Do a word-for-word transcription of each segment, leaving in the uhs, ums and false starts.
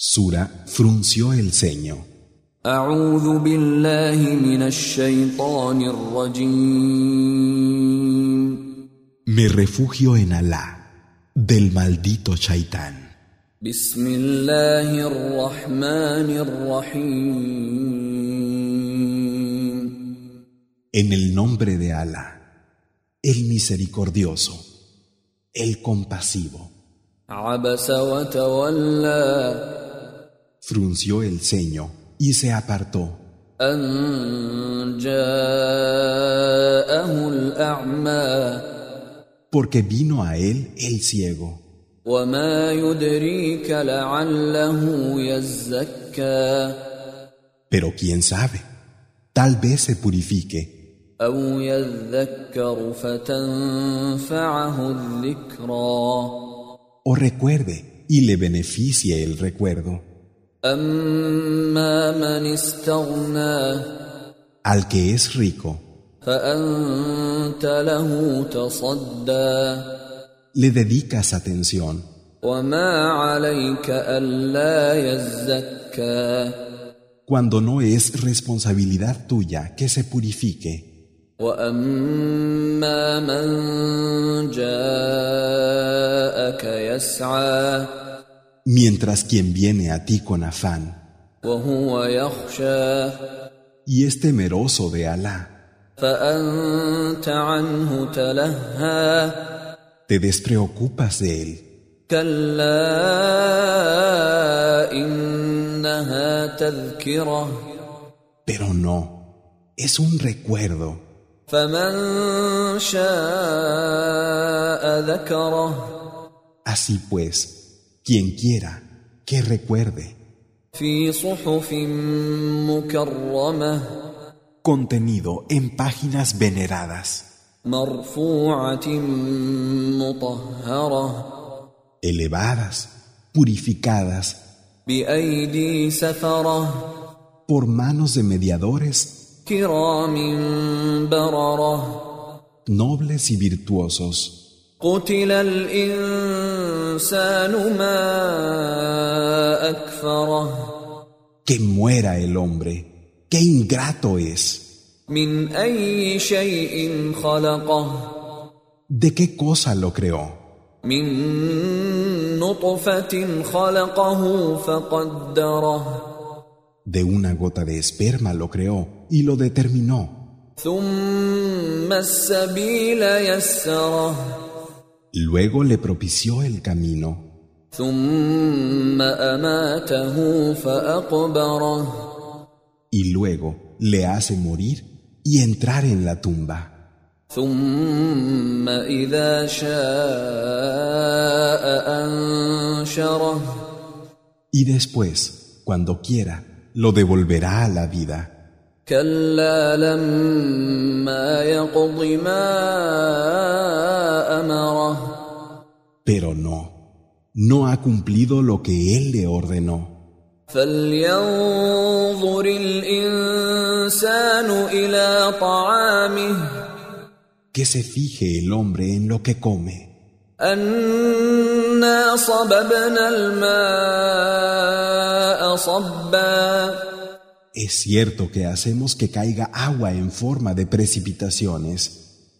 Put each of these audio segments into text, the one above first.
Sura frunció el ceño. أعوذ بالله من الشيطان الرجيم. Me refugio en Alá, del maldito Shaitán. بسم الله الرحمن الرحيم. En el nombre de Alá, el misericordioso, el compasivo. عبس وتولى. Frunció el ceño y se apartó. أن جاءه الأعمى. Porque vino a él el ciego. وما يدريك لعله يزكى. Pero quién sabe, tal vez se purifique. أو يذكر فتنفعه الذكرى. O recuerde y le beneficie el recuerdo. أما من استغنى. Al que es rico, فأنت له تصدى. le dedicas atención. وما عليك ألا يزكى. Cuando no es responsabilidad tuya que se purifique. وأما من جاءك يسعى. Mientras quien viene a ti con afán وهو يخشى. y es temeroso de Alá, فأنت عنه تلهى. te despreocupas de él. كلا إنها تذكرة. Pero no, es un recuerdo. فمن شاء ذكره. Así pues, quien quiera, que recuerde. في صحف مكرمة. Contenido en páginas veneradas, مرفوعة مطهرة. elevadas, purificadas, بأيدي سفرة. por manos de mediadores, كرام بررة. nobles y virtuosos. قتل الإنسان ما أكفره. Que muera el hombre, qué ingrato es. من أي شيء خلقه. ¿De qué cosa lo creó? من نطفة خلقه فقدره. De una gota de esperma lo creó y lo determinó. ثم السبيل يسره. Luego le propició el camino. ثم أماته فأقبره. Y luego le hace morir y entrar en la tumba. ثم إذا شاء أنشره. Y después, cuando quiera, lo devolverá a la vida. كلا لما يقض ما أمره. Pero no, no ha cumplido lo que él le ordenó. فلينظر الإنسان إلى طعامه. Que se fije el hombre en lo que come. أنا صببنا الماء صبا. Es cierto que hacemos que caiga agua en forma de precipitaciones.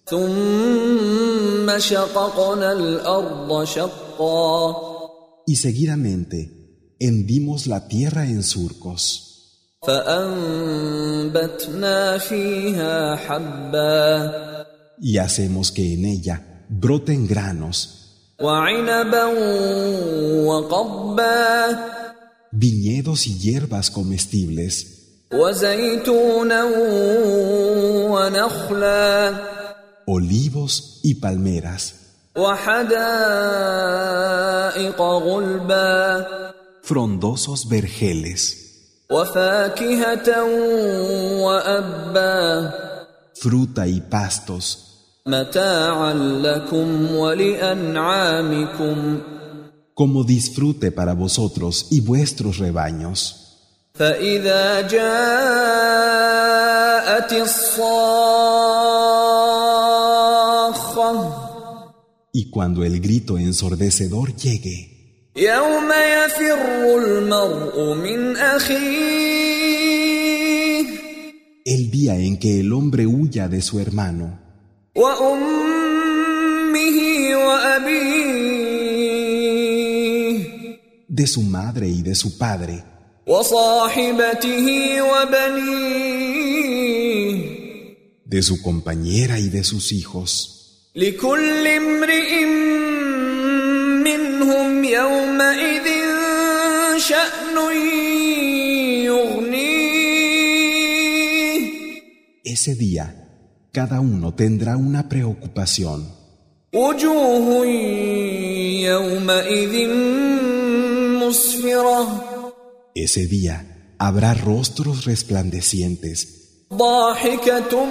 ثم شققنا الأرض شقا. Y seguidamente hendimos la tierra en surcos. فأنبتنا فيها حبا. Y hacemos que en ella broten granos, وعنبا وقضبا. viñedos y hierbas comestibles, وزيتونا ونخلا. olivos y palmeras, وحدائق غلبا. frondosos vergeles, وفاكهة وأبا. fruta y pastos, متاعا لكم ولأنعامكم. como disfrute para vosotros y vuestros rebaños. فإذا جاءت الصاخة. Y cuando el grito ensordecedor llegue, يوم يفر المرء من أخيه El día en que el hombre huya de su hermano, وأمه وأبيه de su madre y de su padre, وصاحبته وبنيه de su compañera y de sus hijos. لكل امرئ منهم يومئذ شأن يغنيه Ese día, cada uno tendrá una preocupación. وجوه يومئذ مسفرة Ese día habrá rostros resplandecientes ضاحكة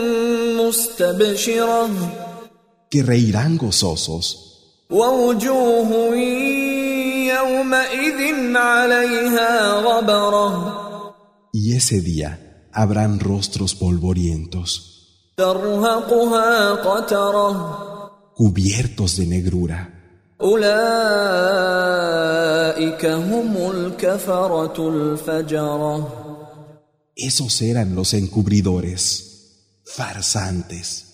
مستبشرة que reirán gozosos, ووجوه يومئذ عليها غبرة y ese día habrán rostros polvorientos, ترهقها قترة cubiertos de negrura. أولئك هم الكفرة الفجرة Esos eran los encubridores, farsantes.